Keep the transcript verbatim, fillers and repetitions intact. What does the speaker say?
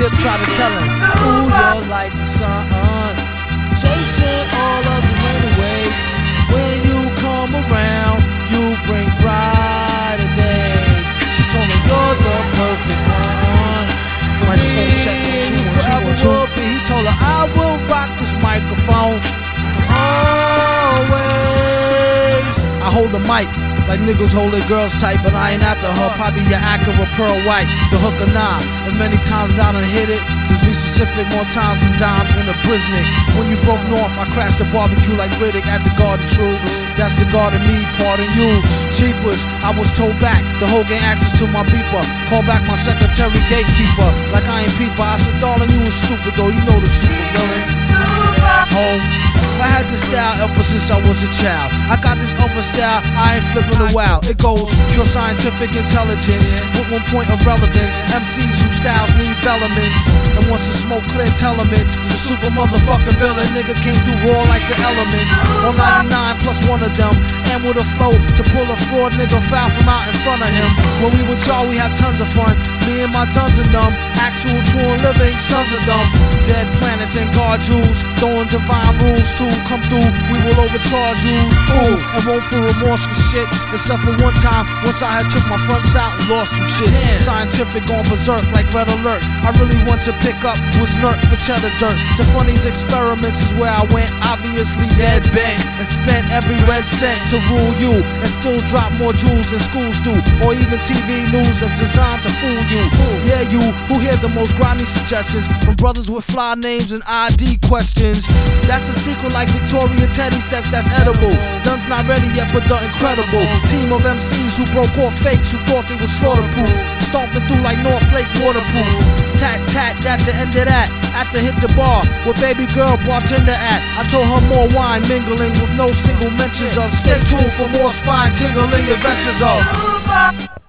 Dip try to tell him, ooh, you're like the sun, chasing all of the rain away. When you come around, you bring brighter days. She told me you're the perfect one. Microphone check one, two, one, two, one, two. He told her I will rock this microphone always. I hold the mic like niggas hold their girls tight, but I ain't after her. Probably your Acura Pearl White, the hook or nah. And many times I done hit it. Just be specific, more times than dimes in a Brisnick. When you broke north, I crashed the barbecue like Riddick at the Garden True. That's the garden me, pardon you. Cheapers, I was told back. The whole gang access to my beeper. Call back my secretary gatekeeper. Like I ain't peeper. I said, darling, you was stupid though. You know the super villain. Home. I had this style ever since I was a child. I got this other style, I ain't flipping a wow. It goes pure scientific intelligence with one point of relevance. M Cs whose styles need elements, and once the smoke clears elements, the super motherfucking villain nigga came through raw like the elements. On ninety-nine plus one of them, and with a flow to pull a fraud nigga foul from out in front of him. When we with y'all, we had tons of fun. Me and my tons of them, actual true and living sons of them. Dead planets and guard jewels, throwing divine rules too. Come through, we will overcharge you. Ooh, and won't feel remorse for shit. Except for one time, once I had took my fronts out and lost some shit. Damn. Scientific on berserk like red alert. I really want to pick up was nerd for cheddar dirt. The funniest experiments is where I went, obviously dead bent, and spent every red cent to rule you, and still drop more jewels than schools do, or even T V news that's designed to fool you. Yeah, you who hear the most grimy suggestions from brothers with fly names and I D questions. That's a secret like Victoria Teddy says that's edible. None's not ready yet for the incredible team of M Cs who broke off fakes who thought they were slaughterproof, stomping through like North Lake waterproof. Tat tat, that's the end of that. After hit the bar with baby girl bartender at, I told her more wine mingling with no single mentions of. Stay tuned for more spine tingling adventures of.